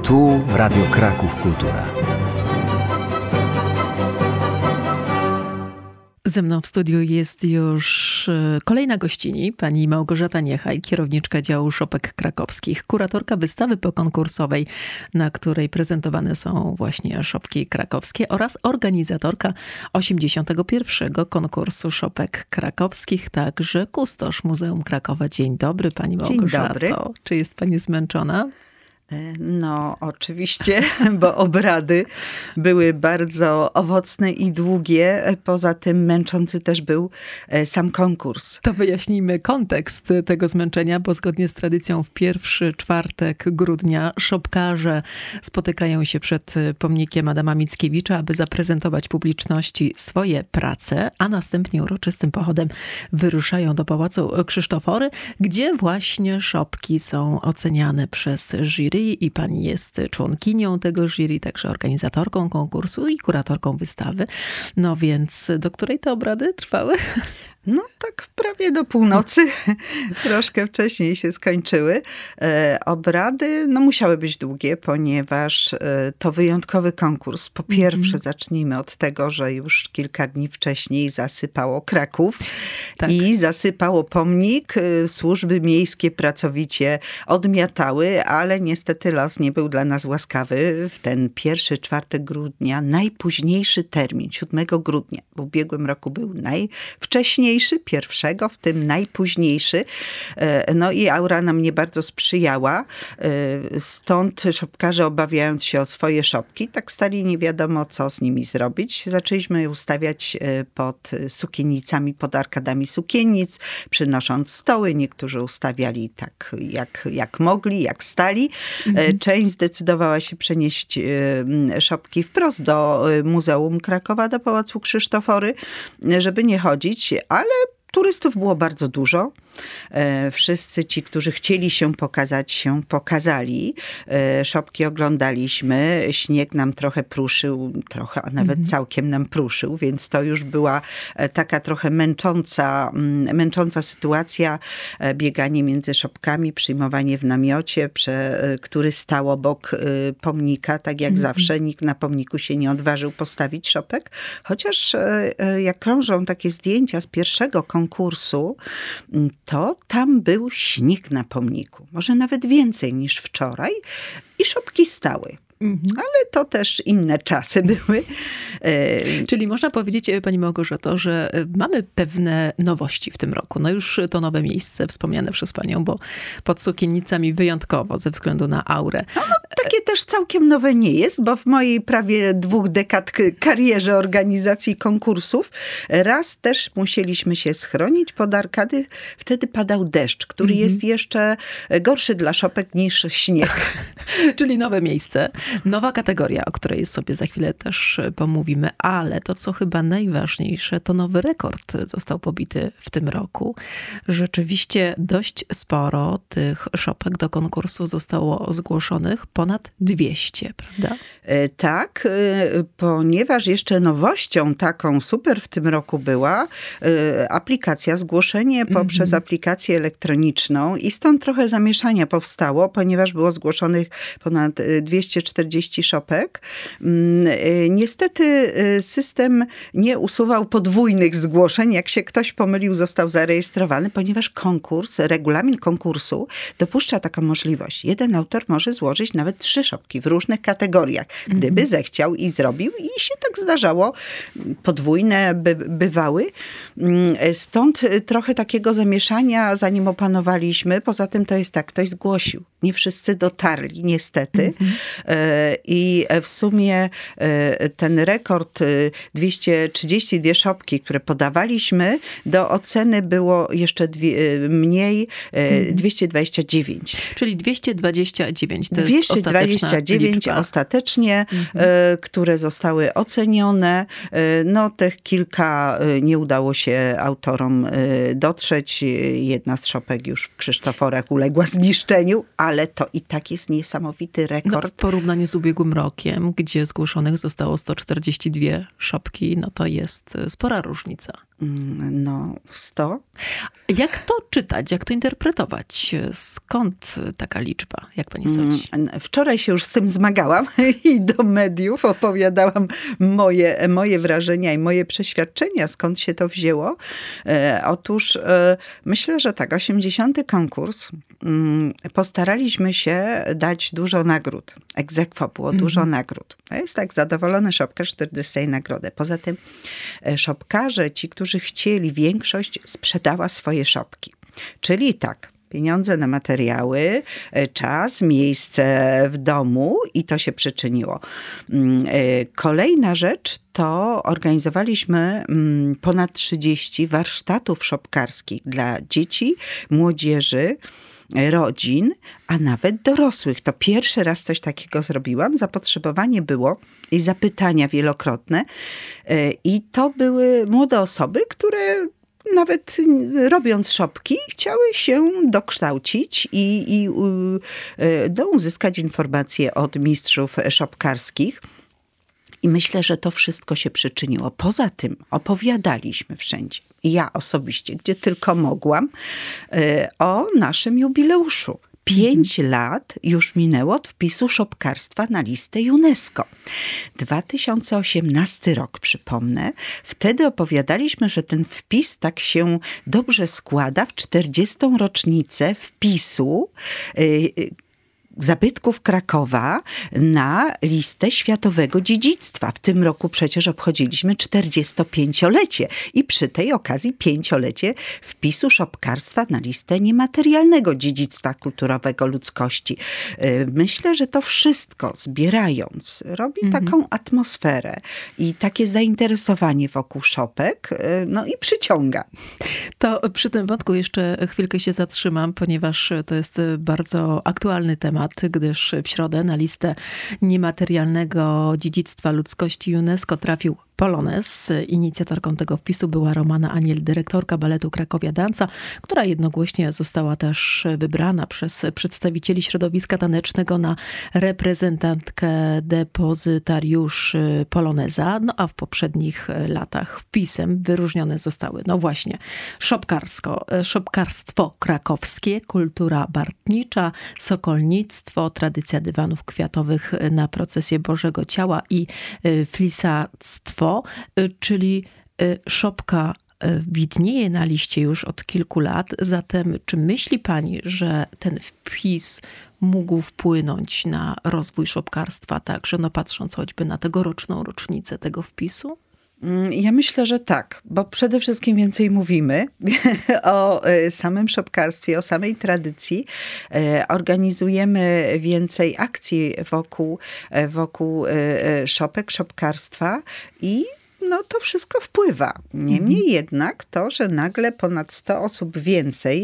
Tu Radio Kraków Kultura. Ze mną w studiu jest już kolejna gościni, pani Małgorzata Niechaj, kierowniczka działu szopek krakowskich, kuratorka wystawy pokonkursowej, na której prezentowane są właśnie szopki krakowskie, oraz organizatorka 81. konkursu szopek krakowskich, także kustosz Muzeum Krakowa. Dzień dobry, pani Małgorzato. Dzień dobry. Czy jest pani zmęczona? No, oczywiście, bo obrady były bardzo owocne i długie. Poza tym męczący też był sam konkurs. To wyjaśnijmy kontekst tego zmęczenia, bo zgodnie z tradycją w pierwszy czwartek grudnia szopkarze spotykają się przed pomnikiem Adama Mickiewicza, aby zaprezentować publiczności swoje prace, a następnie uroczystym pochodem wyruszają do Pałacu Krzysztofory, gdzie właśnie szopki są oceniane przez jury. I pani jest członkinią tego jury, także organizatorką konkursu i kuratorką wystawy. No więc do której te obrady trwały? No tak prawie do północy. Troszkę wcześniej się skończyły. Obrady musiały być długie, ponieważ to wyjątkowy konkurs. Po pierwsze zacznijmy od tego, że już kilka dni wcześniej zasypało Kraków i zasypało pomnik. Służby miejskie pracowicie odmiatały, ale niestety los nie był dla nas łaskawy. W ten pierwszy czwartek grudnia, najpóźniejszy termin, 7 grudnia. W ubiegłym roku był najwcześniejszy, pierwszego, w tym najpóźniejszy. No i aura nam nie bardzo sprzyjała. Stąd szopkarze, obawiając się o swoje szopki, tak stali nie wiadomo, co z nimi zrobić. Zaczęliśmy je ustawiać pod sukiennicami, pod arkadami sukiennic, przynosząc stoły. Niektórzy ustawiali tak, jak mogli, jak stali. Część zdecydowała się przenieść szopki wprost do Muzeum Krakowa, do Pałacu Krzysztofory, żeby nie chodzić, ale turystów było bardzo dużo. Wszyscy ci, którzy chcieli się pokazać, się pokazali. Szopki oglądaliśmy. Śnieg nam trochę pruszył, a nawet całkiem nam pruszył, więc to już była taka trochę męcząca sytuacja. Bieganie między szopkami, przyjmowanie w namiocie, który stał obok pomnika, tak jak zawsze. Nikt na pomniku się nie odważył postawić szopek. Chociaż jak krążą takie zdjęcia z pierwszego konkursu, to tam był śnieg na pomniku. Może nawet więcej niż wczoraj. I szopki stały. Ale to też inne czasy były. Czyli można powiedzieć, pani Małgorzato, że mamy pewne nowości w tym roku. No już to nowe miejsce wspomniane przez panią, bo pod sukiennicami wyjątkowo ze względu na aurę. Takie też całkiem nowe nie jest, bo w mojej prawie 2 dekad karierze organizacji konkursów raz też musieliśmy się schronić pod arkady. Wtedy padał deszcz, który jest jeszcze gorszy dla szopek niż śnieg. Czyli nowe miejsce. Nowa kategoria, o której sobie za chwilę też pomówimy, ale to, co chyba najważniejsze, to nowy rekord został pobity w tym roku. Rzeczywiście dość sporo tych szopek do konkursu zostało zgłoszonych, ponad 200, prawda? Tak, ponieważ jeszcze nowością taką super w tym roku była aplikacja, zgłoszenie poprzez aplikację elektroniczną i stąd trochę zamieszania powstało, ponieważ było zgłoszonych ponad 240 szopek. Niestety system nie usuwał podwójnych zgłoszeń. Jak się ktoś pomylił, został zarejestrowany, ponieważ regulamin konkursu dopuszcza taką możliwość. Jeden autor może złożyć nawet 3 szopki w różnych kategoriach, gdyby zechciał i zrobił. I się tak zdarzało. Podwójne bywały. Stąd trochę takiego zamieszania, zanim opanowaliśmy. Poza tym to jest tak, ktoś zgłosił. Nie wszyscy dotarli, niestety. I w sumie ten rekord 232 szopki, które podawaliśmy, do oceny było jeszcze mniej, 229. Czyli 229 to jest 229 ostatecznie, które zostały ocenione. No tych kilka nie udało się autorom dotrzeć. Jedna z szopek już w Krzysztoforach uległa zniszczeniu, ale to i tak jest niesamowity rekord. No, w porównaniu z ubiegłym rokiem, gdzie zgłoszonych zostało 142 szopki, no to jest spora różnica. No, 100. Jak to czytać, jak to interpretować? Skąd taka liczba, jak pani sądzi? Wczoraj się już z tym zmagałam i do mediów opowiadałam moje wrażenia i moje przeświadczenia, skąd się to wzięło. Otóż myślę, że tak, 80. konkurs postaraliśmy się dać dużo nagród. Ex aequo było dużo nagród. To jest tak, zadowolony szopkarz, który dostaje nagrodę. Poza tym szopkarze, ci, którzy chcieli, większość sprzedała swoje szopki. Czyli tak, pieniądze na materiały, czas, miejsce w domu i to się przyczyniło. Kolejna rzecz to organizowaliśmy ponad 30 warsztatów szopkarskich dla dzieci, młodzieży, rodzin, a nawet dorosłych. To pierwszy raz coś takiego zrobiłam. Zapotrzebowanie było i zapytania wielokrotne. I to były młode osoby, które nawet robiąc szopki, chciały się dokształcić i uzyskać informacje od mistrzów szopkarskich. I myślę, że to wszystko się przyczyniło. Poza tym opowiadaliśmy wszędzie, ja osobiście, gdzie tylko mogłam, o naszym jubileuszu. 5 lat już minęło od wpisu szopkarstwa na listę UNESCO. 2018 rok, przypomnę. Wtedy opowiadaliśmy, że ten wpis tak się dobrze składa w 40. rocznicę wpisu zabytków Krakowa na listę światowego dziedzictwa. W tym roku przecież obchodziliśmy 45-lecie i przy tej okazji 5-lecie wpisu szopkarstwa na listę niematerialnego dziedzictwa kulturowego ludzkości. Myślę, że to wszystko zbierając robi taką atmosferę i takie zainteresowanie wokół szopek, no i przyciąga. To przy tym wątku jeszcze chwilkę się zatrzymam, ponieważ to jest bardzo aktualny temat, gdyż w środę na listę niematerialnego dziedzictwa ludzkości UNESCO trafił polonez. Inicjatorką tego wpisu była Romana Aniel, dyrektorka baletu Cracovia Danza, która jednogłośnie została też wybrana przez przedstawicieli środowiska tanecznego na reprezentantkę depozytariuszy poloneza. No a w poprzednich latach wpisem wyróżnione zostały, no właśnie, szopkarstwo krakowskie, kultura bartnicza, sokolnictwo, tradycja dywanów kwiatowych na procesję Bożego Ciała i flisactwo, czyli szopka widnieje na liście już od kilku lat. Zatem czy myśli pani, że ten wpis mógł wpłynąć na rozwój szopkarstwa, także no patrząc choćby na tegoroczną rocznicę tego wpisu? Ja myślę, że tak, bo przede wszystkim więcej mówimy o samym szopkarstwie, o samej tradycji. Organizujemy więcej akcji wokół szopek, szopkarstwa i no to wszystko wpływa. Niemniej jednak to, że nagle ponad 100 osób więcej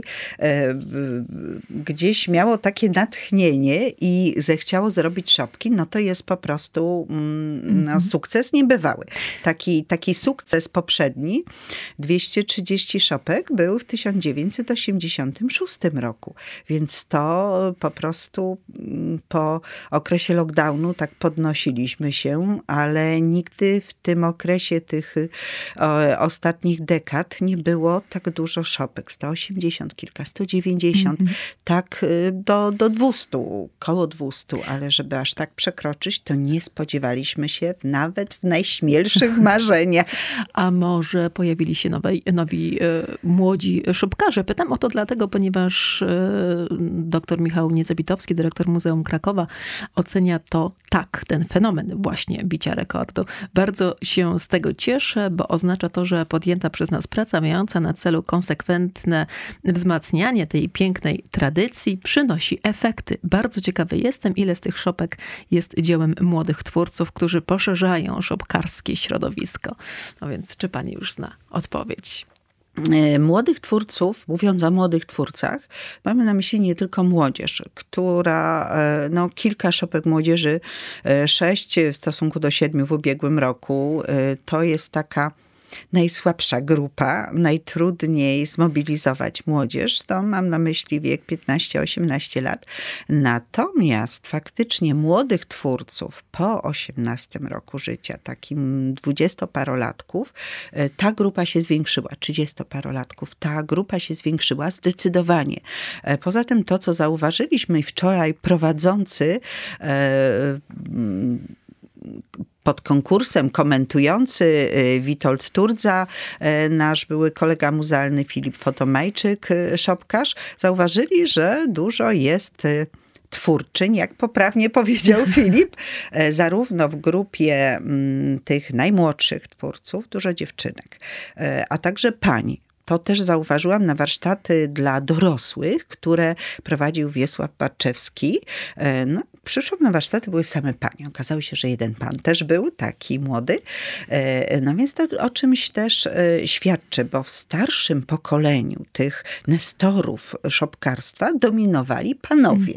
gdzieś miało takie natchnienie i zechciało zrobić szopki, no to jest po prostu sukces niebywały. Taki sukces poprzedni, 230 szopek, był w 1986 roku. Więc to po prostu po okresie lockdownu tak podnosiliśmy się, ale nigdy w tym okresie tych ostatnich dekad nie było tak dużo szopek. 180 kilka, 190, tak do 200, koło 200, ale żeby aż tak przekroczyć, to nie spodziewaliśmy się nawet w najśmielszych marzeniach. A może pojawili się nowi młodzi szopkarze? Pytam o to dlatego, ponieważ dr Michał Niezabitowski, dyrektor Muzeum Krakowa, ocenia to tak, ten fenomen właśnie bicia rekordu. Bardzo się z tego cieszę, bo oznacza to, że podjęta przez nas praca mająca na celu konsekwentne wzmacnianie tej pięknej tradycji przynosi efekty. Bardzo ciekawy jestem, ile z tych szopek jest dziełem młodych twórców, którzy poszerzają szopkarskie środowisko. No więc czy pani już zna odpowiedź? Młodych twórców, mówiąc o młodych twórcach, mamy na myśli nie tylko młodzież, która, no kilka szopek młodzieży, 6 w stosunku do 7 w ubiegłym roku, to jest taka najsłabsza grupa, najtrudniej zmobilizować młodzież, to mam na myśli wiek 15-18 lat. Natomiast faktycznie młodych twórców po 18 roku życia, takim 20-parolatków, ta grupa się zwiększyła, 30-parolatków, ta grupa się zwiększyła zdecydowanie. Poza tym to, co zauważyliśmy wczoraj prowadzący pod konkursem komentujący Witold Turdza, nasz były kolega muzealny Filip Fotomajczyk, szopkarz, zauważyli, że dużo jest twórczyń, jak poprawnie powiedział Filip, zarówno w grupie tych najmłodszych twórców, dużo dziewczynek, a także pań. To też zauważyłam na warsztaty dla dorosłych, które prowadził Wiesław Barczewski. No, przyszłam na warsztaty, były same panie. Okazało się, że jeden pan też był taki młody. No więc to o czymś też świadczy, bo w starszym pokoleniu tych nestorów szopkarstwa dominowali panowie.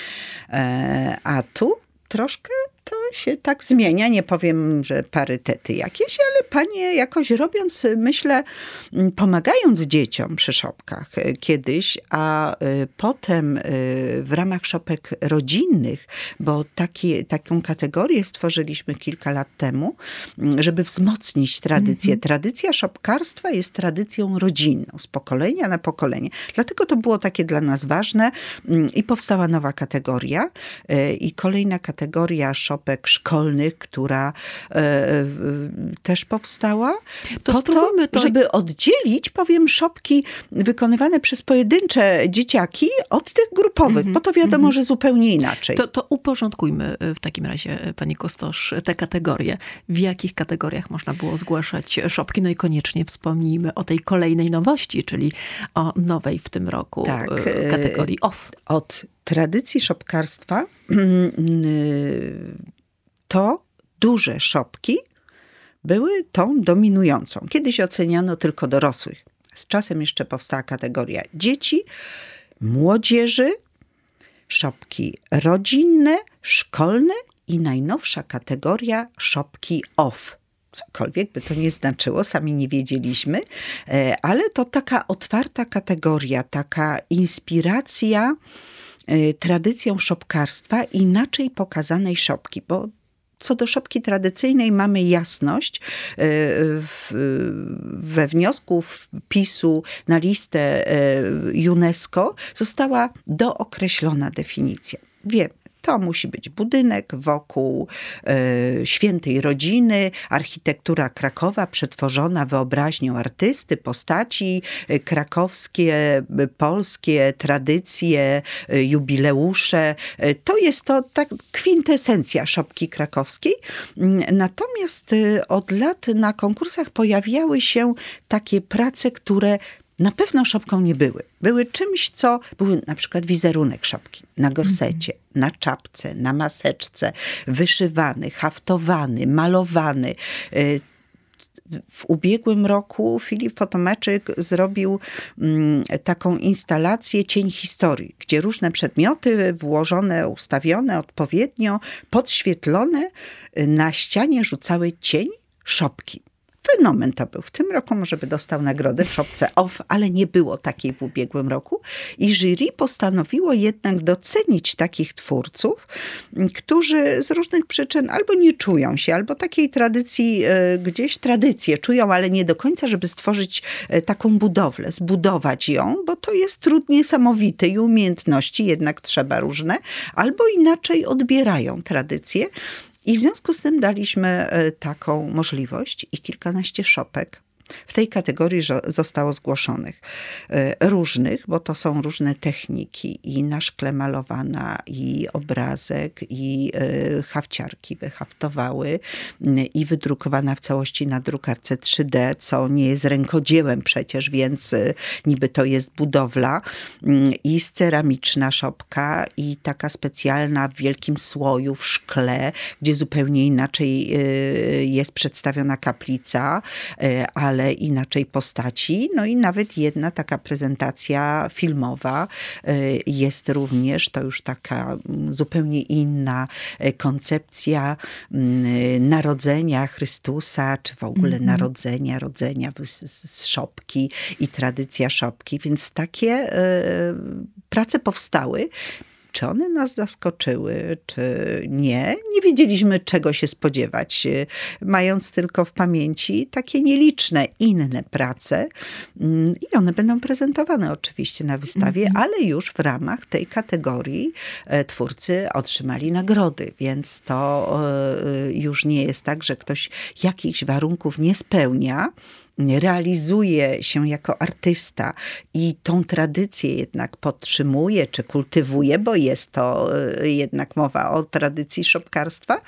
A tu troszkę to się tak zmienia. Nie powiem, że parytety jakieś, ale panie jakoś robiąc, myślę, pomagając dzieciom przy szopkach kiedyś, a potem w ramach szopek rodzinnych, bo taką kategorię stworzyliśmy kilka lat temu, żeby wzmocnić tradycję. Tradycja szopkarstwa jest tradycją rodzinną, z pokolenia na pokolenie. Dlatego to było takie dla nas ważne i powstała nowa kategoria i kolejna kategoria szopek szkolnych, która też powstała. To żeby oddzielić, powiem, szopki wykonywane przez pojedyncze dzieciaki od tych grupowych, bo to wiadomo, że zupełnie inaczej. To uporządkujmy w takim razie, pani kustosz, te kategorie. W jakich kategoriach można było zgłaszać szopki? No i koniecznie wspomnijmy o tej kolejnej nowości, czyli o nowej w tym roku kategorii OFF. Od tradycji szopkarstwa to duże szopki były tą dominującą. Kiedyś oceniano tylko dorosłych. Z czasem jeszcze powstała kategoria dzieci, młodzieży, szopki rodzinne, szkolne i najnowsza kategoria szopki OFF. Cokolwiek by to nie znaczyło, sami nie wiedzieliśmy, ale to taka otwarta kategoria, taka inspiracja tradycją szopkarstwa, inaczej pokazanej szopki, bo co do szopki tradycyjnej mamy jasność. We wniosku wpisu na listę UNESCO została dookreślona definicja. Wiemy, to musi być budynek wokół świętej rodziny, architektura Krakowa przetworzona wyobraźnią artysty, postaci krakowskie, polskie, tradycje, jubileusze. To jest to tak kwintesencja szopki krakowskiej. Natomiast od lat na konkursach pojawiały się takie prace, które na pewno szopką nie były. Były czymś, co były na przykład wizerunek szopki na gorsecie, na czapce, na maseczce, wyszywany, haftowany, malowany. W ubiegłym roku Filip Fotomajczyk zrobił taką instalację Cień historii, gdzie różne przedmioty włożone, ustawione odpowiednio, podświetlone na ścianie rzucały cień szopki. Fenomen to był. W tym roku może by dostał nagrodę w szopce OFF, ale nie było takiej w ubiegłym roku. I jury postanowiło jednak docenić takich twórców, którzy z różnych przyczyn albo nie czują się, albo takiej tradycji, gdzieś tradycję czują, ale nie do końca, żeby stworzyć taką budowlę, zbudować ją, bo to jest trud niesamowity i umiejętności jednak trzeba różne, albo inaczej odbierają tradycję. I w związku z tym daliśmy taką możliwość i kilkanaście szopek w tej kategorii zostało zgłoszonych. Różnych, bo to są różne techniki i na szkle malowana, i obrazek, i hafciarki wyhaftowały, i wydrukowana w całości na drukarce 3D, co nie jest rękodziełem przecież, więc niby to jest budowla, i ceramiczna szopka, i taka specjalna w wielkim słoju, w szkle, gdzie zupełnie inaczej jest przedstawiona kaplica, ale ale inaczej postaci. No i nawet jedna taka prezentacja filmowa jest również, to już taka zupełnie inna koncepcja narodzenia Chrystusa, czy w ogóle narodzenia, rodzenia z szopki i tradycja szopki. Więc takie prace powstały. Czy one nas zaskoczyły, czy nie? Nie wiedzieliśmy, czego się spodziewać, mając tylko w pamięci takie nieliczne inne prace. I one będą prezentowane oczywiście na wystawie, ale już w ramach tej kategorii twórcy otrzymali nagrody, więc to już nie jest tak, że ktoś jakichś warunków nie spełnia, realizuje się jako artysta i tą tradycję jednak podtrzymuje czy kultywuje, bo jest to jednak mowa o tradycji szopkarstwa.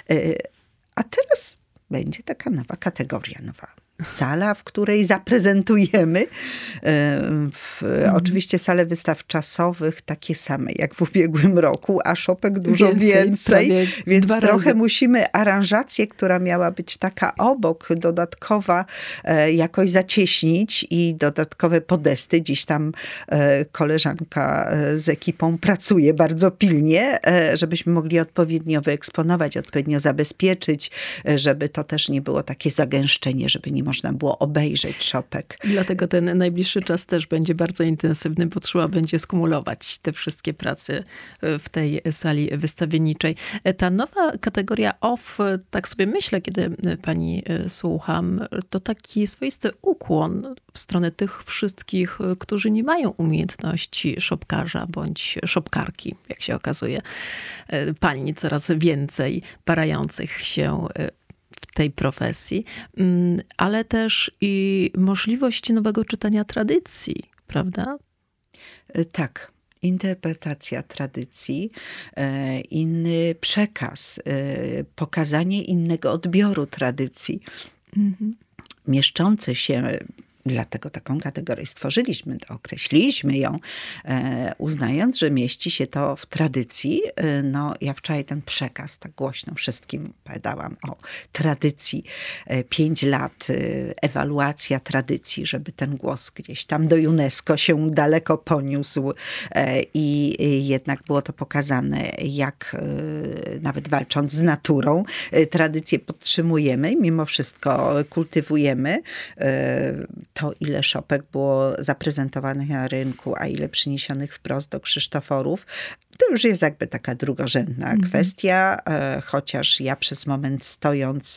A teraz będzie taka nowa kategoria, nowa sala, w której zaprezentujemy oczywiście sale wystaw czasowych takie same jak w ubiegłym roku, a szopek dużo więcej. Więc trochę musimy aranżację, która miała być taka obok, dodatkowa, jakoś zacieśnić i dodatkowe podesty. Dziś tam koleżanka z ekipą pracuje bardzo pilnie, żebyśmy mogli odpowiednio wyeksponować, odpowiednio zabezpieczyć, żeby to też nie było takie zagęszczenie, żeby nie można było obejrzeć szopek. Dlatego ten najbliższy czas też będzie bardzo intensywny, bo trzeba będzie skumulować te wszystkie prace w tej sali wystawienniczej. Ta nowa kategoria off, tak sobie myślę, kiedy pani słucham, to taki swoisty ukłon w stronę tych wszystkich, którzy nie mają umiejętności szopkarza bądź szopkarki, jak się okazuje. Pań coraz więcej parających się w tej profesji, ale też i możliwość nowego czytania tradycji, prawda? Tak. Interpretacja tradycji, inny przekaz, pokazanie innego odbioru tradycji. Mieszczący się, dlatego taką kategorię stworzyliśmy, określiliśmy ją, uznając, że mieści się to w tradycji. No, ja wczoraj ten przekaz tak głośno wszystkim opowiadałam o tradycji. 5 lat, ewaluacja tradycji, żeby ten głos gdzieś tam do UNESCO się daleko poniósł i jednak było to pokazane, jak nawet walcząc z naturą, tradycję podtrzymujemy i mimo wszystko kultywujemy. To, ile szopek było zaprezentowanych na rynku, a ile przyniesionych wprost do Krzysztoforów, to już jest jakby taka drugorzędna kwestia, chociaż ja przez moment stojąc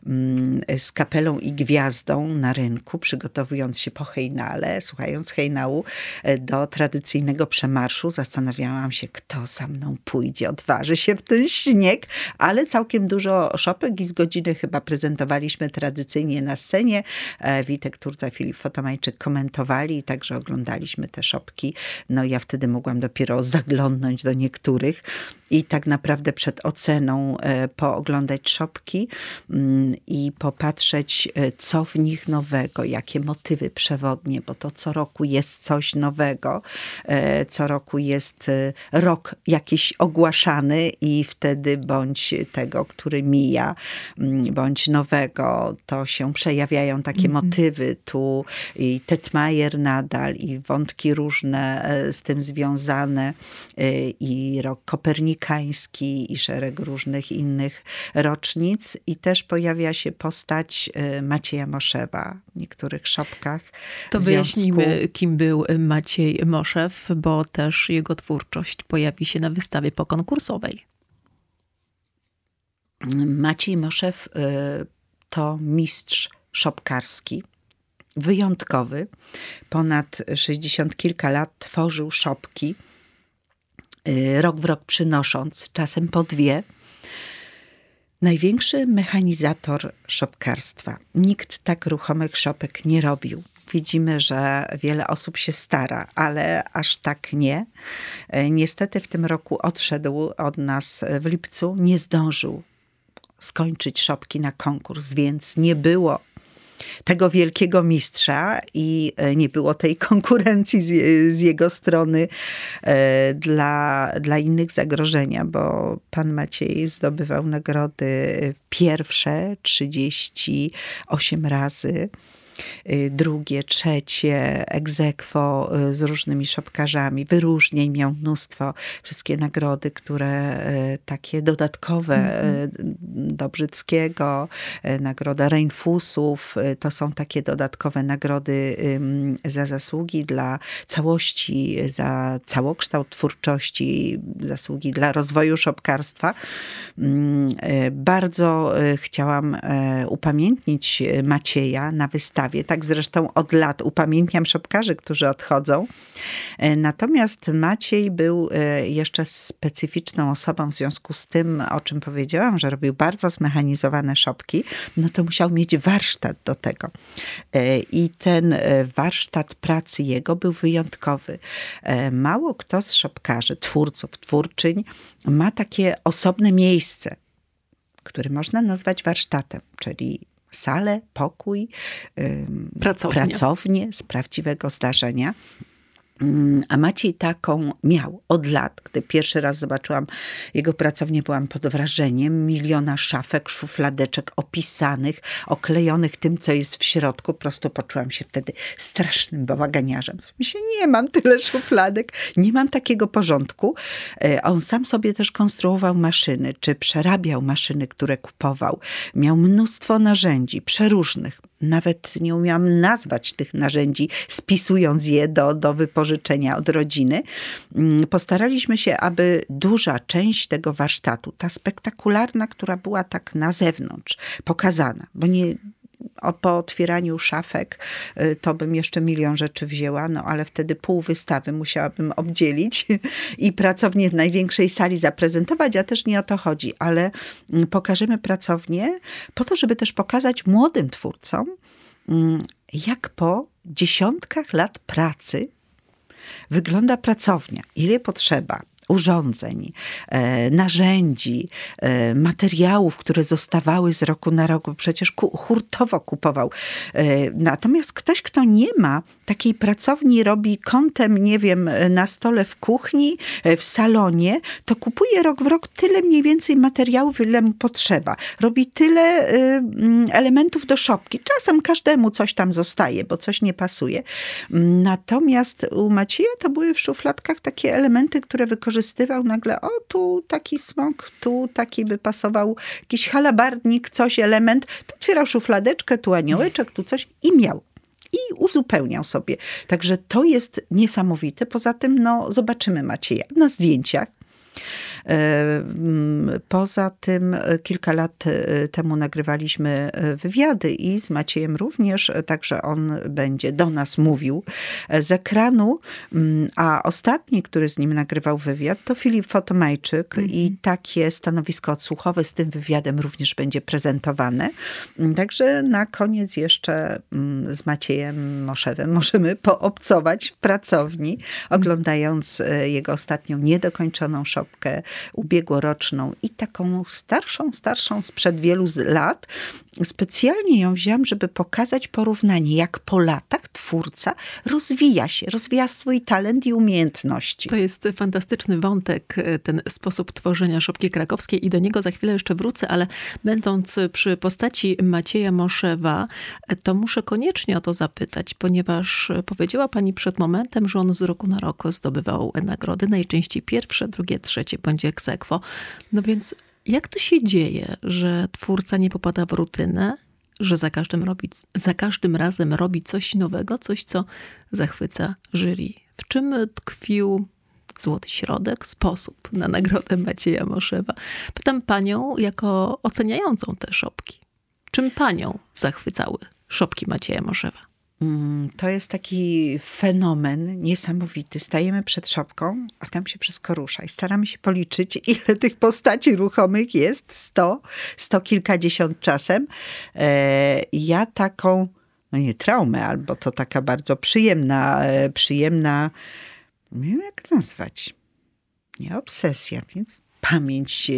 z kapelą i gwiazdą na rynku, przygotowując się po hejnale, słuchając hejnału do tradycyjnego przemarszu, zastanawiałam się, kto za mną pójdzie, odważy się w ten śnieg, ale całkiem dużo szopek i z godziny chyba prezentowaliśmy tradycyjnie na scenie. Witek Turca, Filip Fotomajczyk komentowali i także oglądaliśmy te szopki. No ja wtedy mogłam dopiero zaglądnąć do niektórych i tak naprawdę przed oceną pooglądać szopki i popatrzeć, co w nich nowego, jakie motywy przewodnie, bo to co roku jest coś nowego. Co roku jest rok jakiś ogłaszany i wtedy bądź tego, który mija, bądź nowego, to się przejawiają takie motywy. Tu i Tetmajer nadal, i wątki różne z tym związane, i rok kopernikański, i szereg różnych innych rocznic. I też pojawia się postać Macieja Moszewa w niektórych szopkach. To wyjaśnijmy, kim był Maciej Moszew, bo też jego twórczość pojawi się na wystawie pokonkursowej. Maciej Moszew to mistrz szopkarski. Wyjątkowy. Ponad 60 kilka lat tworzył szopki. Rok w rok przynosząc, czasem po 2. Największy mechanizator szopkarstwa. Nikt tak ruchomych szopek nie robił. Widzimy, że wiele osób się stara, ale aż tak nie. Niestety w tym roku odszedł od nas w lipcu. Nie zdążył skończyć szopki na konkurs, więc nie było tego wielkiego mistrza i nie było tej konkurencji z jego strony dla innych zagrożenia, bo pan Maciej zdobywał nagrody pierwsze 38 razy. drugie, trzecie, ex aequo z różnymi szopkarzami. Wyróżnień miał mnóstwo. Wszystkie nagrody, które takie dodatkowe Dobrzyckiego, nagroda Reinfusów, to są takie dodatkowe nagrody za zasługi dla całości, za całokształt twórczości, zasługi dla rozwoju szopkarstwa. Bardzo chciałam upamiętnić Macieja na wystawie. Tak zresztą od lat upamiętniam szopkarzy, którzy odchodzą. Natomiast Maciej był jeszcze specyficzną osobą w związku z tym, o czym powiedziałam, że robił bardzo zmechanizowane szopki, no to musiał mieć warsztat do tego. I ten warsztat pracy jego był wyjątkowy. Mało kto z szopkarzy, twórców, twórczyń ma takie osobne miejsce, które można nazwać warsztatem, czyli salę, pokój, pracownię z prawdziwego zdarzenia. A Maciej taką miał od lat. Gdy pierwszy raz zobaczyłam jego pracownię, byłam pod wrażeniem miliona szafek, szufladeczek opisanych, oklejonych tym, co jest w środku. Po prostu poczułam się wtedy strasznym bałaganiarzem. Myślę, nie mam tyle szufladek, nie mam takiego porządku. On sam sobie też konstruował maszyny, czy przerabiał maszyny, które kupował. Miał mnóstwo narzędzi, przeróżnych. Nawet nie umiałam nazwać tych narzędzi, spisując je do wypożyczenia od rodziny. Postaraliśmy się, aby duża część tego warsztatu, ta spektakularna, która była tak na zewnątrz, pokazana, bo nie... Po otwieraniu szafek to bym jeszcze milion rzeczy wzięła, no ale wtedy pół wystawy musiałabym obdzielić i pracownię w największej sali zaprezentować, a też nie o to chodzi, ale pokażemy pracownię po to, żeby też pokazać młodym twórcom, jak po dziesiątkach lat pracy wygląda pracownia, ile potrzeba urządzeń, narzędzi, materiałów, które zostawały z roku na rok, bo przecież hurtowo kupował. Natomiast ktoś, kto nie ma takiej pracowni, robi kątem, nie wiem, na stole w kuchni, w salonie, to kupuje rok w rok tyle mniej więcej materiałów, ile mu potrzeba. Robi tyle elementów do szopki. Czasem każdemu coś tam zostaje, bo coś nie pasuje. Natomiast u Macieja to były w szufladkach takie elementy, które wykorzystywał nagle, o tu taki smok, tu taki by pasował jakiś halabardnik, coś, element. To otwierał szufladeczkę, tu aniołeczek, tu coś i miał. I uzupełniał sobie. Także to jest niesamowite. Poza tym, no, zobaczymy Macieja na zdjęciach. Poza tym kilka lat temu nagrywaliśmy wywiady i z Maciejem również, także on będzie do nas mówił z ekranu, a ostatni, który z nim nagrywał wywiad, to Filip Fotomajczyk i takie stanowisko odsłuchowe z tym wywiadem również będzie prezentowane. Także na koniec jeszcze z Maciejem Moszewem możemy poobcować w pracowni, oglądając jego ostatnią niedokończoną szopkę ubiegłoroczną i taką starszą sprzed wielu lat. Specjalnie ją wzięłam, żeby pokazać porównanie, jak po latach twórca rozwija się, rozwija swój talent i umiejętności. To jest fantastyczny wątek, ten sposób tworzenia szopki krakowskiej i do niego za chwilę jeszcze wrócę, ale będąc przy postaci Macieja Moszewa, to muszę koniecznie o to zapytać, ponieważ powiedziała pani przed momentem, że on z roku na rok zdobywał nagrody, najczęściej pierwsze, drugie, trzecie, bądź ex aequo. No więc jak to się dzieje, że twórca nie popada w rutynę, że za każdym razem robi coś nowego, coś, co zachwyca jury? W czym tkwił złoty środek, sposób na nagrodę Macieja Moszewa? Pytam panią jako oceniającą te szopki. Czym panią zachwycały szopki Macieja Moszewa? To jest taki fenomen niesamowity. Stajemy przed szopką, a tam się wszystko rusza i staramy się policzyć, ile tych postaci ruchomych jest. 100 kilkadziesiąt czasem. Ja taką, no nie traumę, albo to taka bardzo przyjemna, nie wiem jak nazwać, nie obsesja, więc pamięć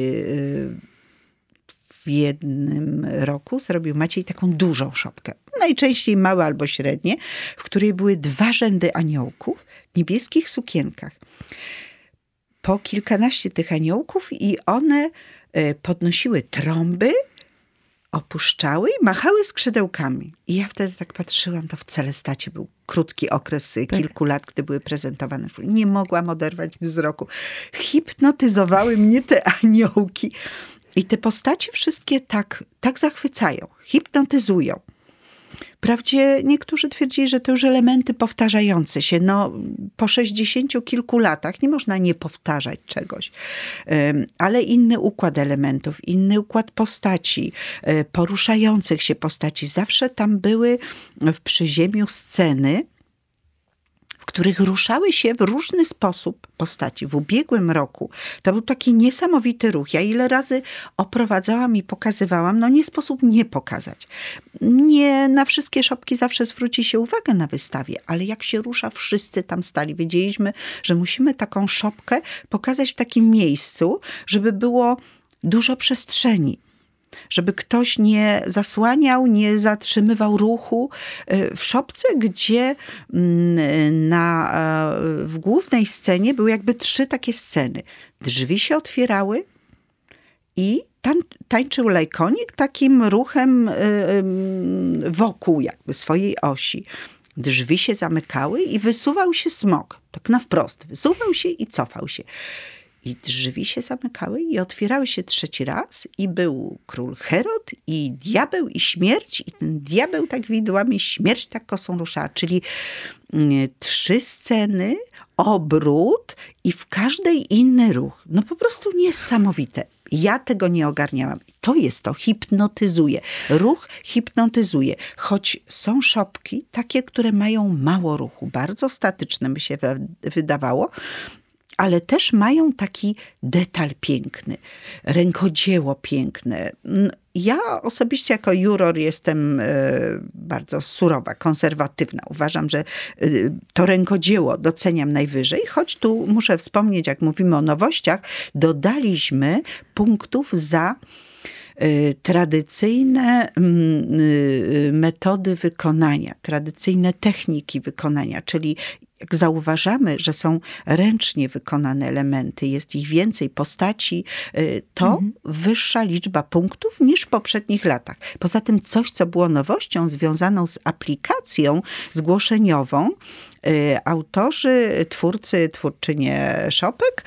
w jednym roku zrobił Maciej taką dużą szopkę. Najczęściej małe albo średnie, w której były 2 rzędy aniołków w niebieskich sukienkach. Po kilkanaście tych aniołków i one podnosiły trąby, opuszczały i machały skrzydełkami. I ja wtedy tak patrzyłam, to w Celestacie był krótki okres kilku lat, gdy były prezentowane. Nie mogłam oderwać wzroku. Hipnotyzowały mnie te aniołki. I te postaci wszystkie tak zachwycają, hipnotyzują. Wprawdzie niektórzy twierdzili, że to już elementy powtarzające się. No, po 60 kilku latach nie można nie powtarzać czegoś. Ale inny układ elementów, inny układ postaci, poruszających się postaci. Zawsze tam były w przyziemiu sceny, w których ruszały się w różny sposób postaci. W ubiegłym roku to był taki niesamowity ruch. Ja ile razy oprowadzałam i pokazywałam, no nie sposób nie pokazać. Nie na wszystkie szopki zawsze zwróci się uwagę na wystawie, ale jak się rusza, wszyscy tam stali. Wiedzieliśmy, że musimy taką szopkę pokazać w takim miejscu, żeby było dużo przestrzeni. Żeby ktoś nie zasłaniał, nie zatrzymywał ruchu w szopce, gdzie w głównej scenie były jakby 3 takie sceny. Drzwi się otwierały i tańczył lajkonik takim ruchem wokół jakby swojej osi. Drzwi się zamykały i wysuwał się smok. Tak na wprost. Wysuwał się i cofał się. I drzwi się zamykały i otwierały się 3 raz i był król Herod i diabeł i śmierć i ten diabeł tak widłami, śmierć tak kosą ruszała. Czyli 3 sceny, obrót i w każdej inny ruch. No po prostu niesamowite. Ja tego nie ogarniałam. To jest to, hipnotyzuje. Ruch hipnotyzuje. Choć są szopki takie, które mają mało ruchu, bardzo statyczne by się wydawało, ale też mają taki detal piękny, rękodzieło piękne. Ja osobiście jako juror jestem bardzo surowa, konserwatywna. Uważam, że to rękodzieło doceniam najwyżej, choć tu muszę wspomnieć, jak mówimy o nowościach, dodaliśmy punktów za tradycyjne metody wykonania, tradycyjne techniki wykonania, czyli jak zauważamy, że są ręcznie wykonane elementy, jest ich więcej postaci, to wyższa liczba punktów niż w poprzednich latach. Poza tym coś, co było nowością związaną z aplikacją zgłoszeniową, autorzy, twórczynie szopek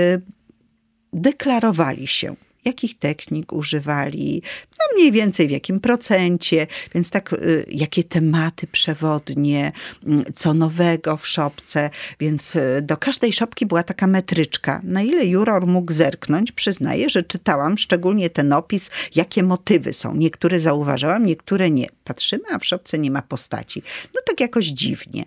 deklarowali się, jakich technik używali, no mniej więcej w jakim procencie, więc tak jakie tematy przewodnie, co nowego w szopce, więc do każdej szopki była taka metryczka. Na ile juror mógł zerknąć, przyznaję, że czytałam szczególnie ten opis, jakie motywy są. Niektóre zauważałam, niektóre nie. Patrzymy, a w szopce nie ma postaci. No tak jakoś dziwnie.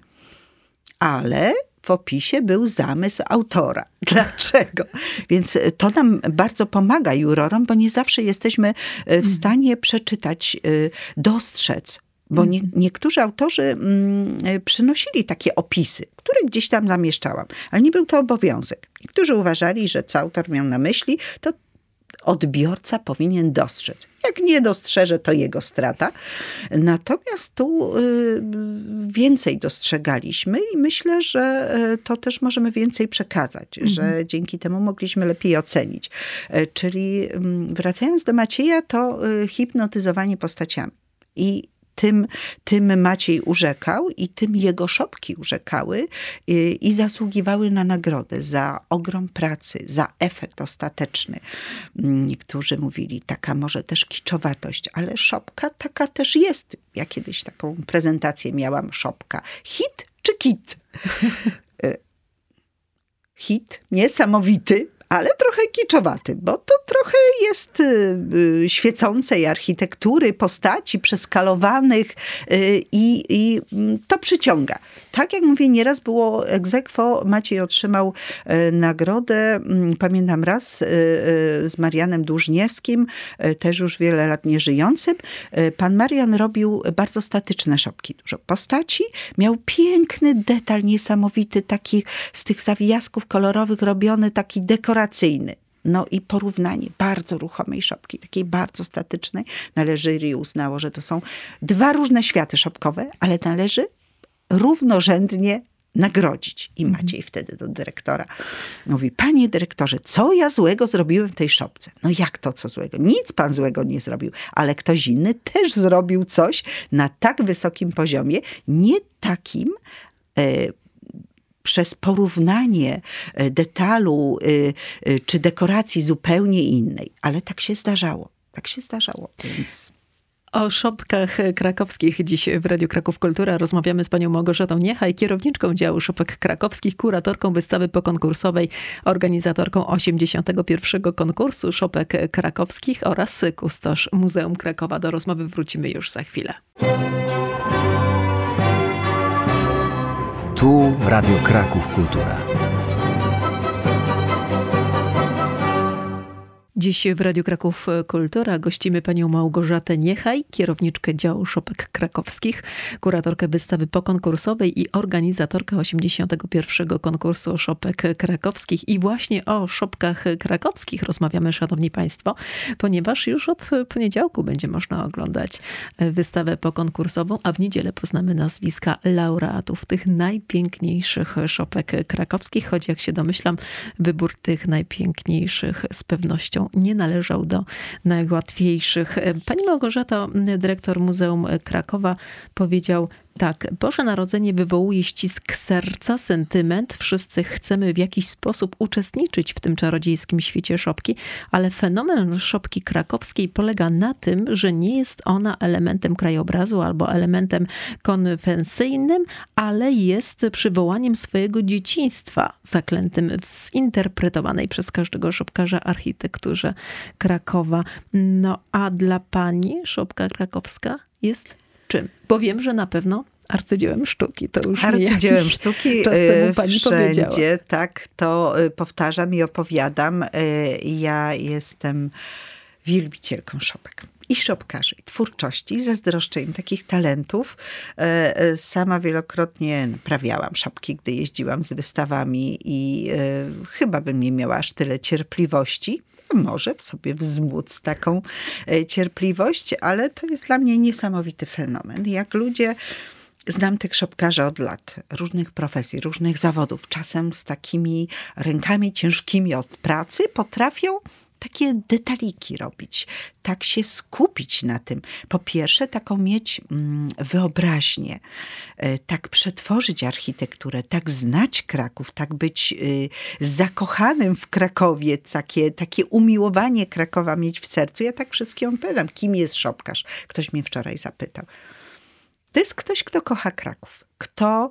Ale w opisie był zamysł autora. Dlaczego? Więc to nam bardzo pomaga jurorom, bo nie zawsze jesteśmy w stanie przeczytać, dostrzec. Bo niektórzy autorzy przynosili takie opisy, które gdzieś tam zamieszczałam, ale nie był to obowiązek. Niektórzy uważali, że co autor miał na myśli, to odbiorca powinien dostrzec. Jak nie dostrzeże, to jego strata. Natomiast tu więcej dostrzegaliśmy i myślę, że to też możemy więcej przekazać, że dzięki temu mogliśmy lepiej ocenić. Czyli wracając do Macieja, to hipnotyzowanie postaciami. I tym Maciej urzekał i tym jego szopki urzekały i zasługiwały na nagrodę za ogrom pracy, za efekt ostateczny. Niektórzy mówili, taka może też kiczowatość, ale szopka taka też jest. Ja kiedyś taką prezentację miałam, szopka. Hit czy kit? Hit, niesamowity, ale trochę kiczowaty, bo to trochę jest świecącej architektury, postaci przeskalowanych i to przyciąga. Tak jak mówię, nieraz było ex aequo, Maciej otrzymał nagrodę, pamiętam raz z Marianem Dłużniewskim, też już wiele lat nieżyjącym. Pan Marian robił bardzo statyczne szopki, dużo postaci, miał piękny detal niesamowity, taki z tych zawijasków kolorowych robiony, taki dekoracyjny. No i porównanie bardzo ruchomej szopki, takiej bardzo statycznej. Jury uznało, że to są 2 różne światy szopkowe, ale należy równorzędnie nagrodzić. I Maciej wtedy do dyrektora mówi: panie dyrektorze, co ja złego zrobiłem w tej szopce? No jak to co złego? Nic pan złego nie zrobił, ale ktoś inny też zrobił coś na tak wysokim poziomie, nie takim przez porównanie detalu czy dekoracji zupełnie innej. Ale tak się zdarzało. Tak się zdarzało, więc... O szopkach krakowskich dziś w Radiu Kraków Kultura rozmawiamy z panią Małgorzatą Niechaj, kierowniczką działu szopek krakowskich, kuratorką wystawy pokonkursowej, organizatorką 81. konkursu szopek krakowskich oraz kustosz Muzeum Krakowa. Do rozmowy wrócimy już za chwilę. Tu Radio Kraków Kultura. Dziś w Radiu Kraków Kultura gościmy panią Małgorzatę Niechaj, kierowniczkę działu szopek krakowskich, kuratorkę wystawy pokonkursowej i organizatorkę 81. konkursu szopek krakowskich. I właśnie o szopkach krakowskich rozmawiamy, szanowni państwo, ponieważ już od poniedziałku będzie można oglądać wystawę pokonkursową, a w niedzielę poznamy nazwiska laureatów tych najpiękniejszych szopek krakowskich, choć jak się domyślam, wybór tych najpiękniejszych z pewnością nie należał do najłatwiejszych. Pani Małgorzato, dyrektor Muzeum Krakowa, powiedział tak: Boże Narodzenie wywołuje ścisk serca, sentyment. Wszyscy chcemy w jakiś sposób uczestniczyć w tym czarodziejskim świecie szopki, ale fenomen szopki krakowskiej polega na tym, że nie jest ona elementem krajobrazu albo elementem konwencyjnym, ale jest przywołaniem swojego dzieciństwa, zaklętym w zinterpretowanej przez każdego szopkarza architekturze Krakowa. No a dla pani szopka krakowska jest czym? Bo wiem, że na pewno arcydziełem sztuki. To już arcydziełem sztuki czas temu pani wszędzie, powiedziała. Tak, to powtarzam i opowiadam. Ja jestem wielbicielką szopek i szopkarzy, i twórczości. Zazdroszczę im takich talentów. Sama wielokrotnie naprawiałam szopki, gdy jeździłam z wystawami i chyba bym nie miała aż tyle cierpliwości. Może w sobie wzmóc taką cierpliwość, ale to jest dla mnie niesamowity fenomen. Jak ludzie, znam tych szopkarzy od lat, różnych profesji, różnych zawodów, czasem z takimi rękami ciężkimi od pracy, potrafią takie detaliki robić, tak się skupić na tym. Po pierwsze, taką mieć wyobraźnię, tak przetworzyć architekturę, tak znać Kraków, tak być zakochanym w Krakowie, takie umiłowanie Krakowa mieć w sercu. Ja tak wszystkim pytam, kim jest szopkarz? Ktoś mnie wczoraj zapytał. To jest ktoś, kto kocha Kraków, kto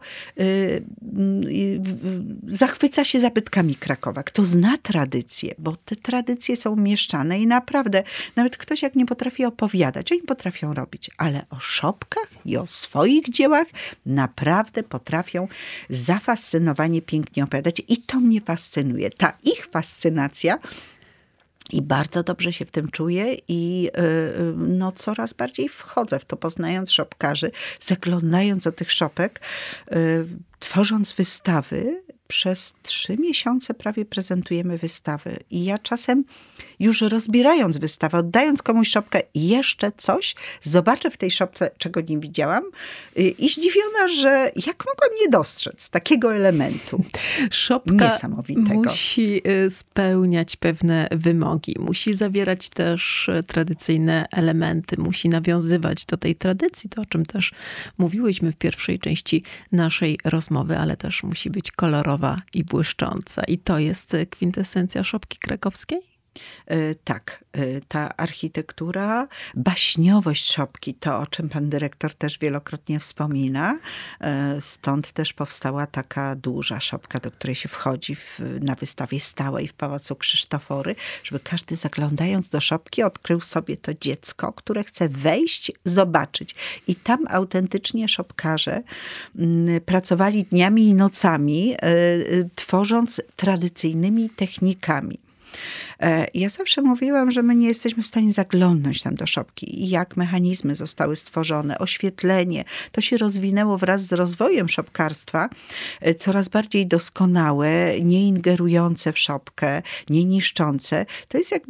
zachwyca się zabytkami Krakowa, kto zna tradycje, bo te tradycje są mieszczane i naprawdę, nawet ktoś jak nie potrafi opowiadać, oni potrafią robić, ale o szopkach i o swoich dziełach naprawdę potrafią zafascynowanie pięknie opowiadać i to mnie fascynuje. Ta ich fascynacja. I bardzo dobrze się w tym czuję i coraz bardziej wchodzę w to, poznając szopkarzy, zaglądając do tych szopek, tworząc wystawy. Przez 3 miesiące prawie prezentujemy wystawy. I ja czasem już rozbierając wystawę, oddając komuś szopkę, jeszcze coś zobaczę w tej szopce, czego nie widziałam i zdziwiona, że jak mogłam nie dostrzec takiego elementu Szopka niesamowitego. Musi spełniać pewne wymogi. Musi zawierać też tradycyjne elementy. Musi nawiązywać do tej tradycji, to o czym też mówiłyśmy w pierwszej części naszej rozmowy, ale też musi być kolorowa i błyszcząca. I to jest kwintesencja szopki krakowskiej? Tak, ta architektura, baśniowość szopki, to o czym pan dyrektor też wielokrotnie wspomina. Stąd też powstała taka duża szopka, do której się wchodzi na wystawie stałej w Pałacu Krzysztofory, żeby każdy zaglądając do szopki odkrył sobie to dziecko, które chce wejść, zobaczyć. I tam autentycznie szopkarze pracowali dniami i nocami, tworząc tradycyjnymi technikami. Ja zawsze mówiłam, że my nie jesteśmy w stanie zaglądnąć tam do szopki i jak mechanizmy zostały stworzone, oświetlenie. To się rozwinęło wraz z rozwojem szopkarstwa, coraz bardziej doskonałe, nie ingerujące w szopkę, nie niszczące. To jest jakby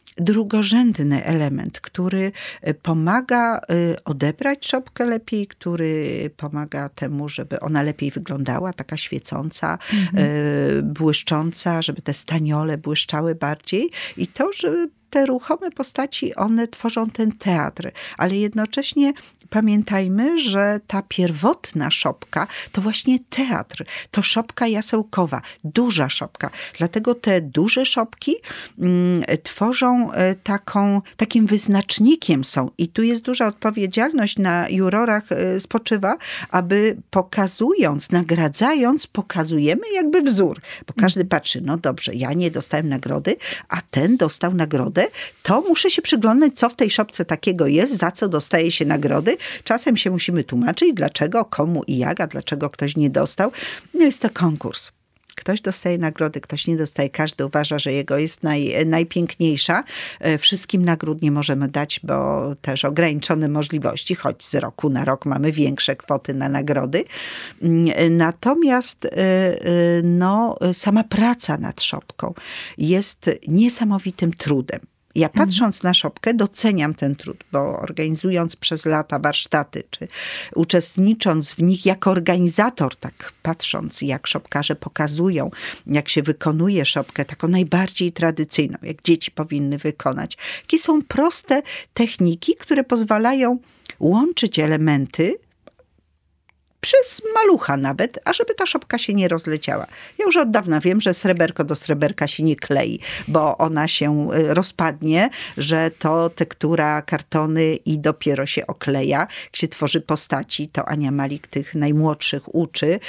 drugorzędny element, który pomaga odebrać szopkę lepiej, który pomaga temu, żeby ona lepiej wyglądała, taka świecąca, błyszcząca, żeby te staniole błyszczały bardziej i to, że te ruchome postaci, one tworzą ten teatr, ale jednocześnie pamiętajmy, że ta pierwotna szopka to właśnie teatr. To szopka jasełkowa, duża szopka. Dlatego te duże szopki tworzą takim wyznacznikiem są. I tu jest duża odpowiedzialność na jurorach spoczywa, aby pokazując, nagradzając, pokazujemy jakby wzór. Bo każdy patrzy, no dobrze, ja nie dostałem nagrody, a ten dostał nagrodę, to muszę się przyglądać, co w tej szopce takiego jest, za co dostaje się nagrody. Czasem się musimy tłumaczyć, dlaczego, komu i jak, a dlaczego ktoś nie dostał. No jest to konkurs. Ktoś dostaje nagrody, ktoś nie dostaje. Każdy uważa, że jego jest najpiękniejsza. Wszystkim nagród nie możemy dać, bo też ograniczone możliwości, choć z roku na rok mamy większe kwoty na nagrody. Natomiast sama praca nad szopką jest niesamowitym trudem. Ja patrząc na szopkę doceniam ten trud, bo organizując przez lata warsztaty, czy uczestnicząc w nich jako organizator, tak patrząc jak szopkarze pokazują, jak się wykonuje szopkę, taką najbardziej tradycyjną, jak dzieci powinny wykonać. Jakie są proste techniki, które pozwalają łączyć elementy, przez malucha nawet, ażeby ta szopka się nie rozleciała. Ja już od dawna wiem, że sreberko do sreberka się nie klei, bo ona się rozpadnie, że to tektura, kartony i dopiero się okleja. Jak się tworzy postaci, to Ania Malik tych najmłodszych uczy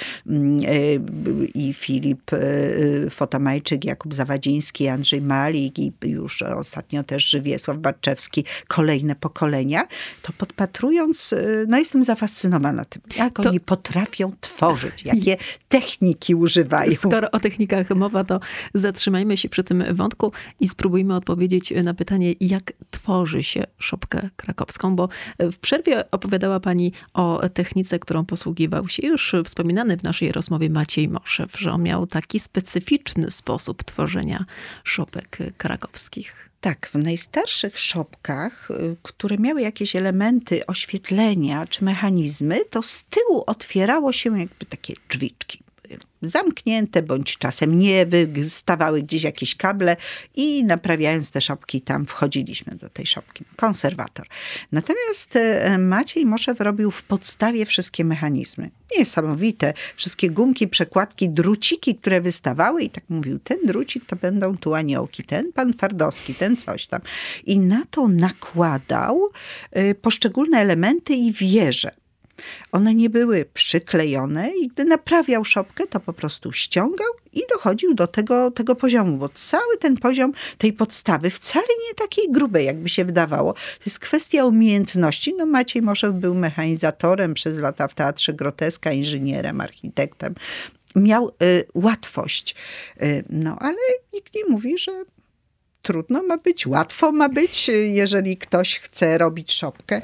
i Filip Fotomajczyk, Jakub Zawadziński, Andrzej Malik i już ostatnio też Żywiesław Barczewski, kolejne pokolenia, to podpatrując, jestem zafascynowana tym, jak oni potrafią tworzyć, jakie techniki używają. Skoro o technikach mowa, to zatrzymajmy się przy tym wątku i spróbujmy odpowiedzieć na pytanie, jak tworzy się szopkę krakowską, bo w przerwie opowiadała pani o technice, którą posługiwał się już wspominany w naszej rozmowie Maciej Moszew, że on miał taki specyficzny sposób tworzenia szopek krakowskich. Tak, w najstarszych szopkach, które miały jakieś elementy oświetlenia czy mechanizmy, to z tyłu otwierało się jakby takie drzwiczki. Zamknięte, bądź czasem nie, wystawały gdzieś jakieś kable i naprawiając te szopki, tam wchodziliśmy do tej szopki. Konserwator. Natomiast Maciej Moszew robił w podstawie wszystkie mechanizmy. Niesamowite. Wszystkie gumki, przekładki, druciki, które wystawały i tak mówił, ten drucik to będą tu aniołki, ten pan Twardowski, ten coś tam. I na to nakładał poszczególne elementy i wieże. One nie były przyklejone i gdy naprawiał szopkę, to po prostu ściągał i dochodził do tego poziomu, bo cały ten poziom tej podstawy wcale nie takiej grubej, jakby się wydawało. To jest kwestia umiejętności. Maciej Moszew był mechanizatorem przez lata w Teatrze Groteska, inżynierem, architektem. Miał łatwość. Ale nikt nie mówi, że trudno ma być, łatwo ma być, jeżeli ktoś chce robić szopkę.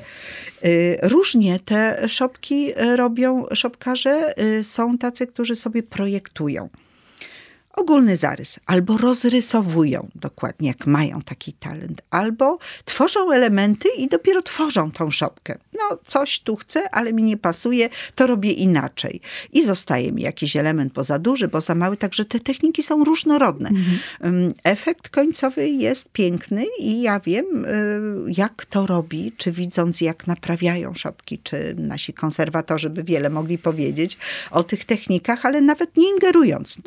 Różnie te szopki robią szopkarze. Są tacy, którzy sobie projektują ogólny zarys, albo rozrysowują dokładnie, jak mają taki talent, albo tworzą elementy i dopiero tworzą tą szopkę. Coś tu chcę, ale mi nie pasuje, to robię inaczej. I zostaje mi jakiś element, bo za duży, bo za mały, także te techniki są różnorodne. Efekt końcowy jest piękny i ja wiem, jak to robi, czy widząc, jak naprawiają szopki, czy nasi konserwatorzy by wiele mogli powiedzieć o tych technikach, ale nawet nie ingerując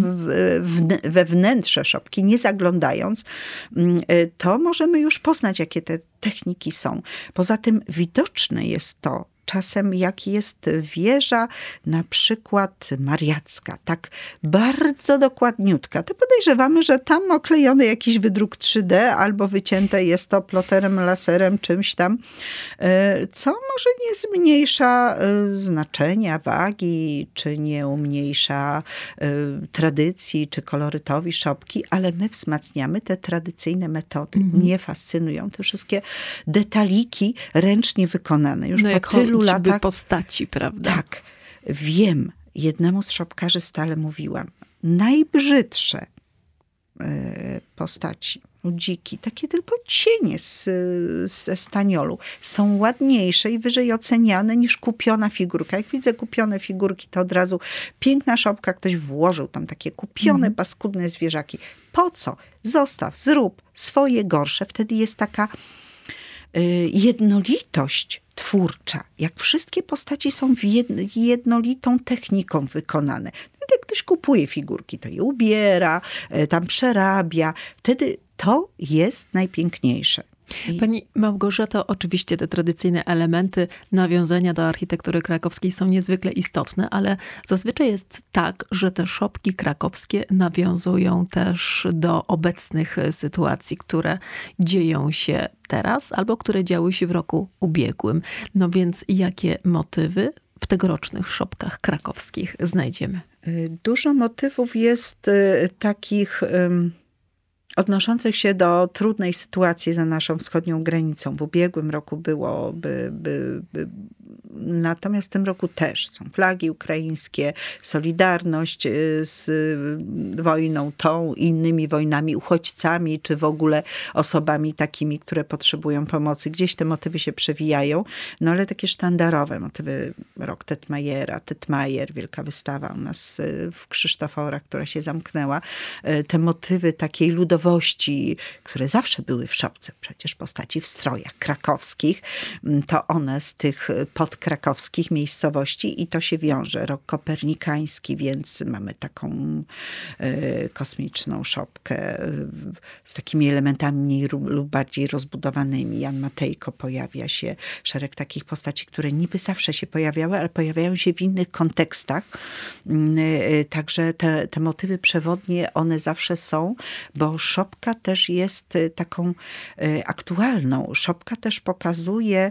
we wnętrze szopki, nie zaglądając, to możemy już poznać, jakie te techniki są. Poza tym widoczne jest to, czasem jak jest wieża, na przykład mariacka, tak bardzo dokładniutka, to podejrzewamy, że tam oklejony jakiś wydruk 3D albo wycięte jest to ploterem, laserem, czymś tam, co może nie zmniejsza znaczenia, wagi, czy nie umniejsza tradycji, czy kolorytowi szopki, ale my wzmacniamy te tradycyjne metody. Mnie fascynują te wszystkie detaliki ręcznie wykonane. Już po tylu latach postaci, prawda? Tak. Wiem, jednemu z szopkarzy stale mówiłam, najbrzydsze postaci, ludziki, takie tylko cienie ze staniolu są ładniejsze i wyżej oceniane niż kupiona figurka. Jak widzę kupione figurki, to od razu piękna szopka, ktoś włożył tam takie kupione, paskudne zwierzaki. Po co? Zostaw, zrób swoje gorsze. Wtedy jest taka jednolitość twórcza. Jak wszystkie postaci są jednolitą techniką wykonane. Jak ktoś kupuje figurki, to je ubiera, tam przerabia. Wtedy to jest najpiękniejsze. Pani Małgorzato, oczywiście te tradycyjne elementy nawiązania do architektury krakowskiej są niezwykle istotne, ale zazwyczaj jest tak, że te szopki krakowskie nawiązują też do obecnych sytuacji, które dzieją się teraz albo które działy się w roku ubiegłym. No więc jakie motywy w tegorocznych szopkach krakowskich znajdziemy? Dużo motywów jest takich odnoszących się do trudnej sytuacji za naszą wschodnią granicą. W ubiegłym roku było, natomiast w tym roku też są flagi ukraińskie, solidarność z wojną tą, innymi wojnami, uchodźcami, czy w ogóle osobami takimi, które potrzebują pomocy. Gdzieś te motywy się przewijają, no ale takie sztandarowe motywy, rok Tetmajera, Tetmajer, wielka wystawa u nas w Krzysztoforach, która się zamknęła. Te motywy takiej ludowości, które zawsze były w szopce, przecież postaci w strojach krakowskich, to one z tych podkrakowskich miejscowości i to się wiąże. Rok kopernikański, więc mamy taką kosmiczną szopkę z takimi elementami mniej lub bardziej rozbudowanymi. Jan Matejko pojawia się, szereg takich postaci, które niby zawsze się pojawiały, ale pojawiają się w innych kontekstach. Także te motywy przewodnie, one zawsze są, bo szopka też jest taką aktualną. Szopka też pokazuje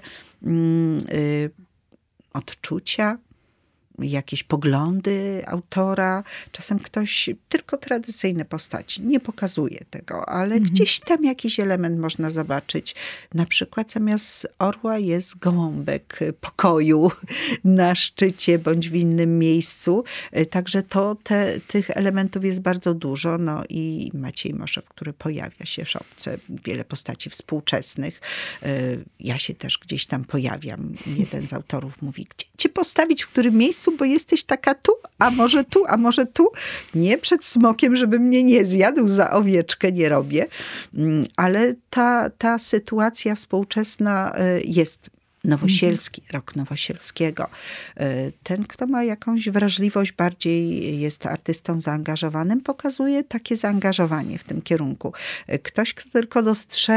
odczucia, jakieś poglądy autora. Czasem ktoś, tylko tradycyjne postaci, nie pokazuje tego, ale gdzieś tam jakiś element można zobaczyć. Na przykład zamiast orła jest gołąbek pokoju na szczycie bądź w innym miejscu. Także tych elementów jest bardzo dużo. No i Maciej Moszew, który pojawia się w szopce. Wiele postaci współczesnych. Ja się też gdzieś tam pojawiam. Jeden z autorów mówi, gdzie cię postawić, w którym miejscu, bo jesteś taka tu, a może tu, a może tu. Nie przed smokiem, żeby mnie nie zjadł, za owieczkę nie robię. Ale ta sytuacja współczesna jest. Nowosielski, rok Nowosielskiego. Ten, kto ma jakąś wrażliwość, bardziej jest artystą zaangażowanym, pokazuje takie zaangażowanie w tym kierunku. Ktoś, kto tylko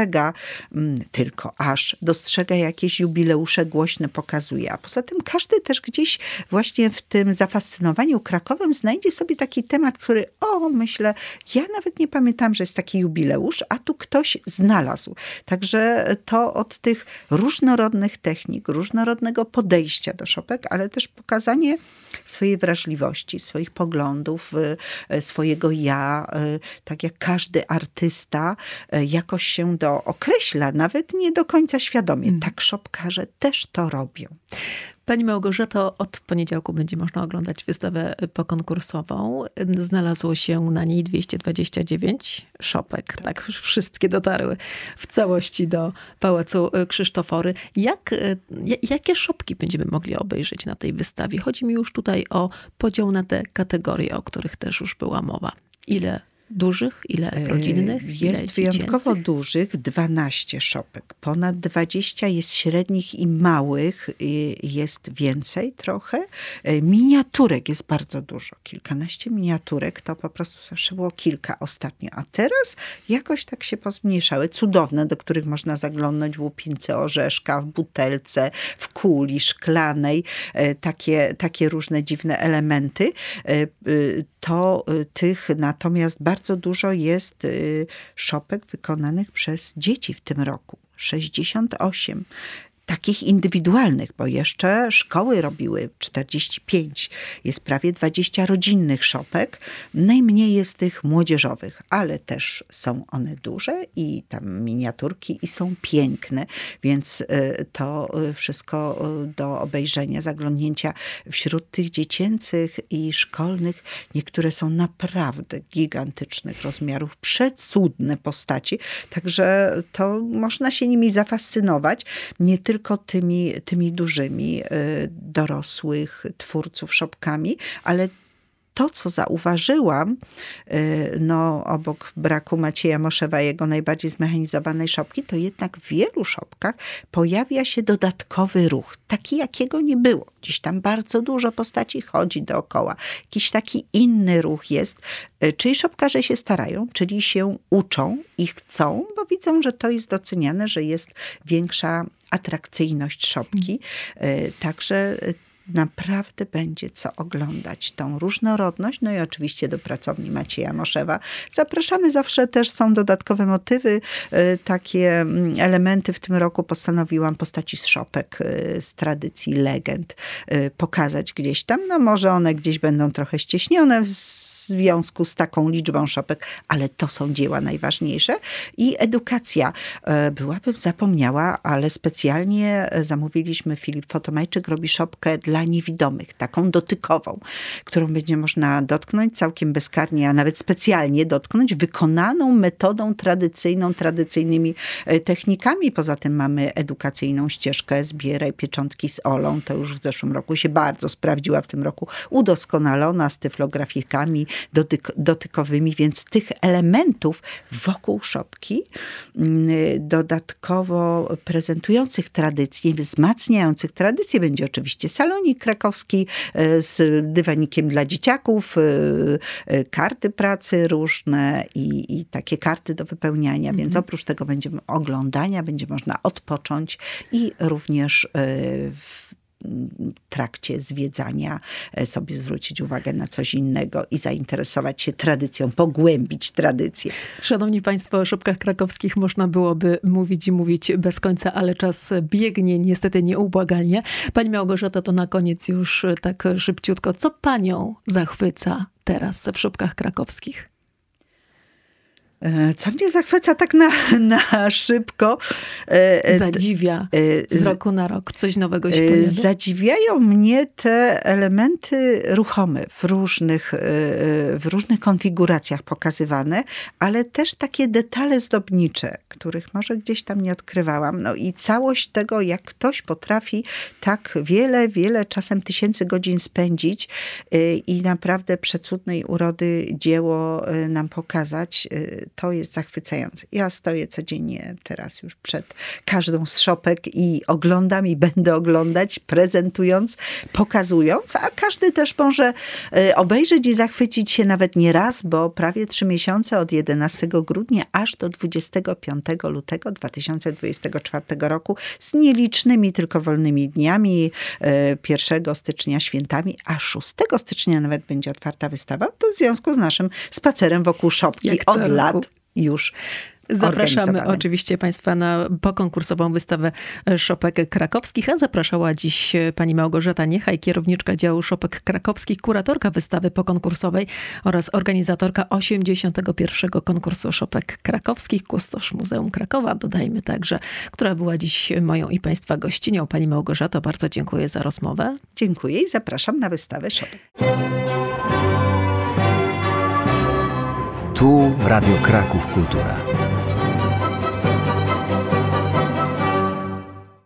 dostrzega jakieś jubileusze głośne, pokazuje. A poza tym każdy też gdzieś właśnie w tym zafascynowaniu Krakowem znajdzie sobie taki temat, który, myślę, ja nawet nie pamiętam, że jest taki jubileusz, a tu ktoś znalazł. Także to od tych różnorodnych technik, różnorodnego podejścia do szopek, ale też pokazanie swojej wrażliwości, swoich poglądów, swojego ja, tak jak każdy artysta jakoś się określa, nawet nie do końca świadomie. Tak szopkarze też to robią. Pani Małgorzato, od poniedziałku będzie można oglądać wystawę pokonkursową. Znalazło się na niej 229 szopek. Tak, wszystkie dotarły w całości do Pałacu Krzysztofory. Jakie szopki będziemy mogli obejrzeć na tej wystawie? Chodzi mi już tutaj o podział na te kategorie, o których też już była mowa. Ile dużych, ile rodzinnych? Jest wyjątkowo dużych, 12 szopek. Ponad 20 jest średnich i małych, jest więcej trochę. Miniaturek jest bardzo dużo. Kilkanaście miniaturek, to po prostu zawsze było kilka ostatnio. A teraz jakoś tak się pozmniejszały. Cudowne, do których można zaglądnąć w łupince orzeszka, w butelce, w kuli szklanej. Takie różne dziwne elementy. To tych natomiast bardzo dużo jest szopek wykonanych przez dzieci w tym roku. 68. takich indywidualnych, bo jeszcze szkoły robiły 45. Jest prawie 20 rodzinnych szopek. Najmniej jest tych młodzieżowych, ale też są one duże i tam miniaturki i są piękne, więc to wszystko do obejrzenia, zaglądnięcia wśród tych dziecięcych i szkolnych. Niektóre są naprawdę gigantycznych rozmiarów, przecudne postaci, także to można się nimi zafascynować, nie tylko tymi dużymi dorosłych twórców szopkami, ale to, co zauważyłam, obok braku Macieja Moszewa, jego najbardziej zmechanizowanej szopki, to jednak w wielu szopkach pojawia się dodatkowy ruch, taki jakiego nie było. Gdzieś tam bardzo dużo postaci chodzi dookoła. Jakiś taki inny ruch jest. Czyli szopkarze się starają, czyli się uczą i chcą, bo widzą, że to jest doceniane, że jest większa atrakcyjność szopki. Także naprawdę będzie co oglądać, tą różnorodność. No i oczywiście do pracowni Macieja Moszewa zapraszamy. Zawsze też są dodatkowe motywy, takie elementy. W tym roku postanowiłam postaci z szopek, z tradycji, legend pokazać gdzieś tam. No może one gdzieś będą trochę ścieśnione w związku z taką liczbą szopek, ale to są dzieła najważniejsze. I edukacja. Byłabym zapomniała, ale specjalnie zamówiliśmy, Filip Fotomajczyk robi szopkę dla niewidomych, taką dotykową, którą będzie można dotknąć całkiem bezkarnie, a nawet specjalnie dotknąć, wykonaną metodą tradycyjną, tradycyjnymi technikami. Poza tym mamy edukacyjną ścieżkę Zbieraj pieczątki z Olą. To już w zeszłym roku się bardzo sprawdziła, w tym roku udoskonalona z tyflografikami dotykowymi, więc tych elementów wokół szopki dodatkowo prezentujących tradycję, wzmacniających tradycję będzie oczywiście salonik krakowski z dywanikiem dla dzieciaków, karty pracy różne i takie karty do wypełniania, więc oprócz tego będzie oglądania, będzie można odpocząć i również w trakcie zwiedzania sobie zwrócić uwagę na coś innego i zainteresować się tradycją, pogłębić tradycję. Szanowni Państwo, o szopkach krakowskich można byłoby mówić i mówić bez końca, ale czas biegnie niestety nieubłagalnie. Pani Małgorzato, to na koniec już tak szybciutko. Co panią zachwyca teraz w szopkach krakowskich? Co mnie zachwyca tak na szybko. Zadziwia z roku na rok. Coś nowego się pojawia. Zadziwiają mnie te elementy ruchome w różnych konfiguracjach pokazywane, ale też takie detale zdobnicze, których może gdzieś tam nie odkrywałam. No i całość tego, jak ktoś potrafi tak wiele, czasem tysięcy godzin spędzić i naprawdę przecudnej urody dzieło nam pokazać, to jest zachwycające. Ja stoję codziennie teraz już przed każdą z szopek i oglądam i będę oglądać, prezentując, pokazując, a każdy też może obejrzeć i zachwycić się nawet nie raz, bo prawie 3 miesiące od 11 grudnia aż do 25 lutego 2024 roku z nielicznymi tylko wolnymi dniami, 1 stycznia świętami, a 6 stycznia nawet będzie otwarta wystawa. To w związku z naszym spacerem wokół szopki od lat już zapraszamy oczywiście Państwa na pokonkursową wystawę szopek krakowskich, a zapraszała dziś pani Małgorzata Niechaj, kierowniczka działu szopek krakowskich, kuratorka wystawy pokonkursowej oraz organizatorka 81. konkursu szopek krakowskich, kustosz Muzeum Krakowa, dodajmy także, która była dziś moją i Państwa gościnią. Pani Małgorzato, bardzo dziękuję za rozmowę. Dziękuję i zapraszam na wystawę szopek. Tu Radio Kraków Kultura.